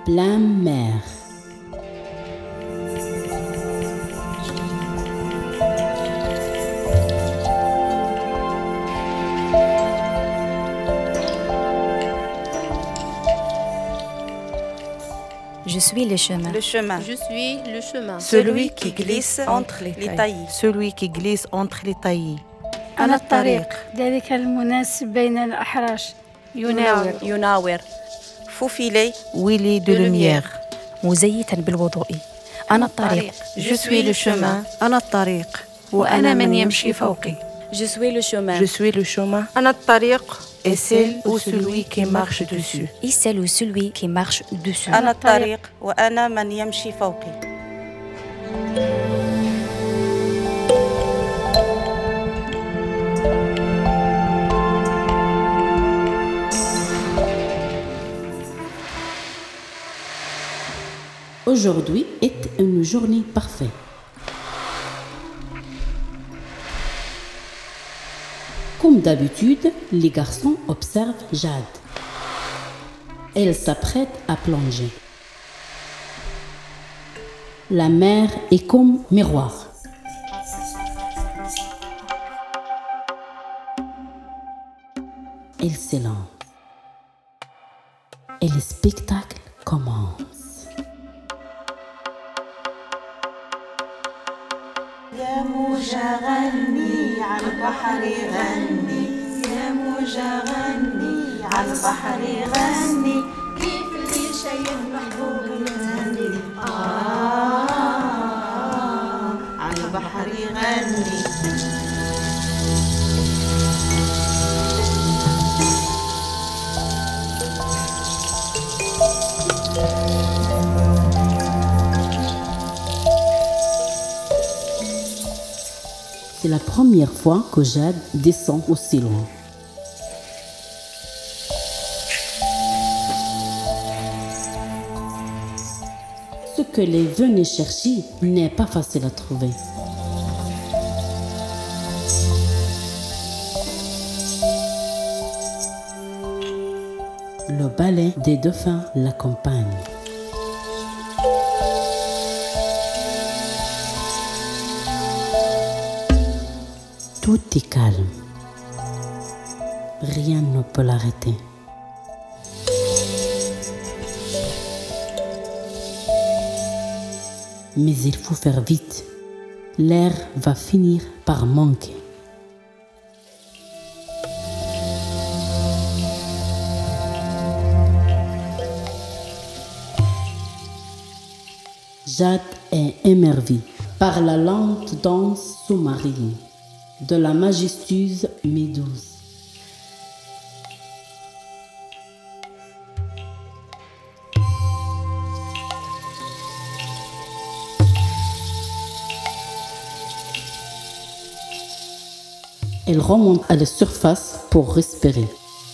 plein mer. Je suis le chemin. Le chemin. Je suis le chemin. Celui qui glisse entre les taillis. Celui qui glisse entre les taillis. أنا الطريق ذلك المناسب بين الأحراش يناور. Faufilé. Willy de lumière. مزيتا بالوضوء. أنا الطريق. Je suis le chemin. أنا الطريق وأنا من يمشي فوقي. Je suis le chemin. Je suis le chemin. أنا الطريق et celle ou celui qui marche dessus. Et celle ou celui qui marche dessus. أنا الطريق وأنا من يمشي فوقي. Aujourd'hui est une journée parfaite. Comme d'habitude, les garçons observent Jade. Elle s'apprête à plonger. La mer est comme miroir. Elle s'élance. Et le spectacle commence. يا موجة غني على البحر غني يا موجة غني على البحر غني كيف اللي شايف محبوب يغني على البحر غني C'est la première fois que Jade descend aussi loin. Ce que les venait chercher n'est pas facile à trouver. Le ballet des dauphins l'accompagne. Tout est calme. Rien ne peut l'arrêter. Mais il faut faire vite. L'air va finir par manquer. Jade est émerveillée par la lente danse sous-marine de la majestueuse Méduse. Elle remonte à la surface pour respirer.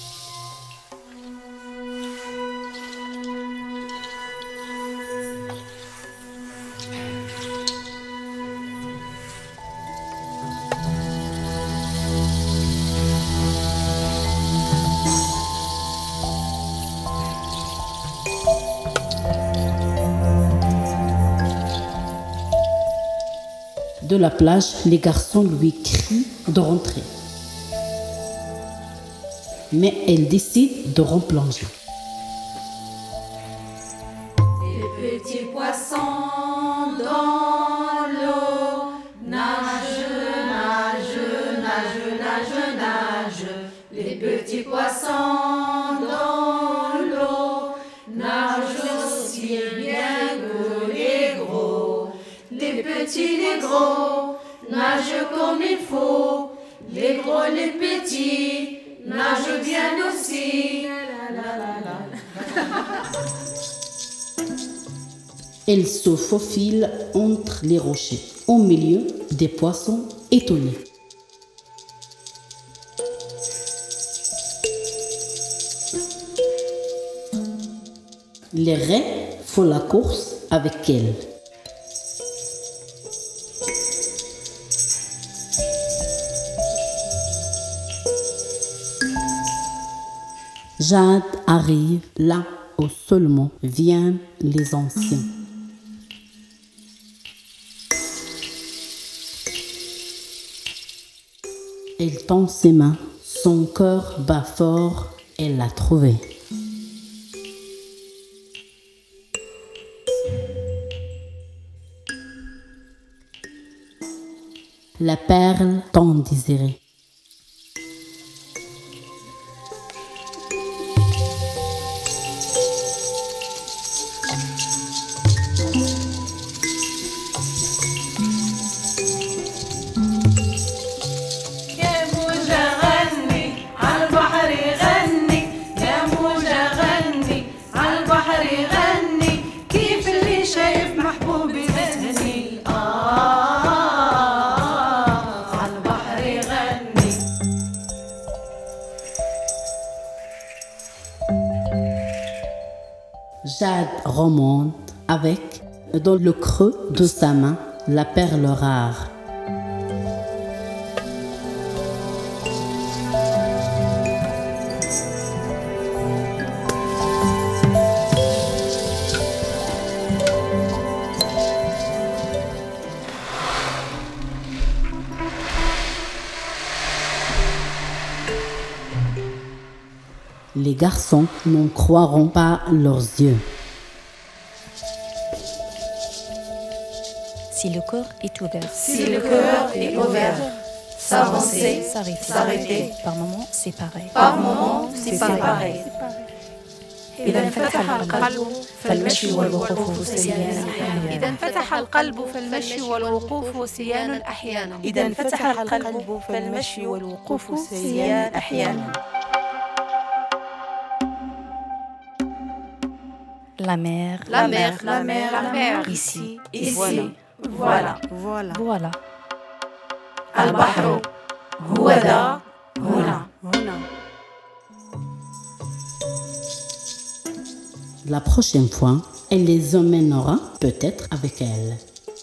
De la plage, les garçons lui crient de rentrer. Mais elle décide de replonger. Les petits poissons dans l'eau nagent, nagent, nagent, nagent, nagent. Les petits poissons dans l'eau nagent aussi bien que les gros. Les petits, les gros nagent comme il faut. Les gros, les petits nagent bien aussi. Elle se faufile entre les rochers, au milieu des poissons étonnés. Les raies font la course avec elle. Jade arrive là au seul mot viennent les anciens. Elle tend ses mains, son cœur bat fort, elle l'a trouvé. La perle tant désirée. Jade remonte avec, dans le creux de sa main, la perle rare. Les garçons n'en croiront pas leurs yeux. Si le corps est ouvert, Si le cœur est ouvert, s'avancer, s'arrêter. Par moments, c'est pareil. Par moments, c'est pareil. إذا انفتح القلب فالمشي والوقوف سيان أحيانا. إذا انفتح القلب فالمشي والوقوف سيان أحيانا. إذا انفتح القلب فالمشي والوقوف سيان أحيانا. La mer, La mer, ici, ici, voilà. voilà. البحر هو ذا هنا. La prochaine fois, elle les emmènera peut-être avec elle.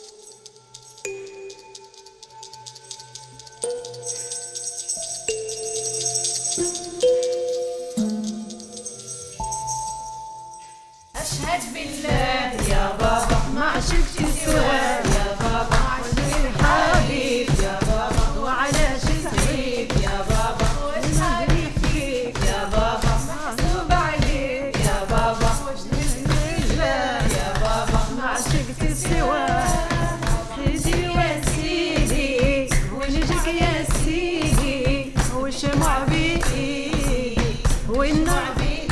أشهد بالله يا بابا ما عشقت سواه يا بابا عشقي حبيب يا بابا وعلى شسعيب يا بابا ونهاري فيك يا بابا محسوب عليك يا بابا بالله يا بابا ما عشقت سواه خدي وسيدي ونجيك يا سيدي والشمع بإيدي والنار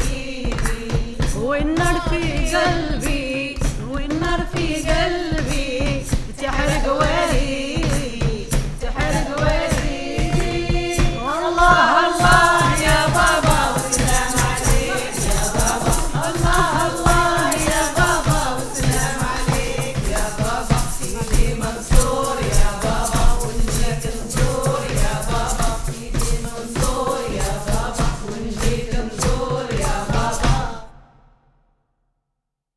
والنار في قلبي والنار في قلبي تحرق وريدي تحرق وريدي الله الله يا بابا والسلام عليك يا بابا الله الله يا بابا والسلام عليك يا بابا سيدي منصور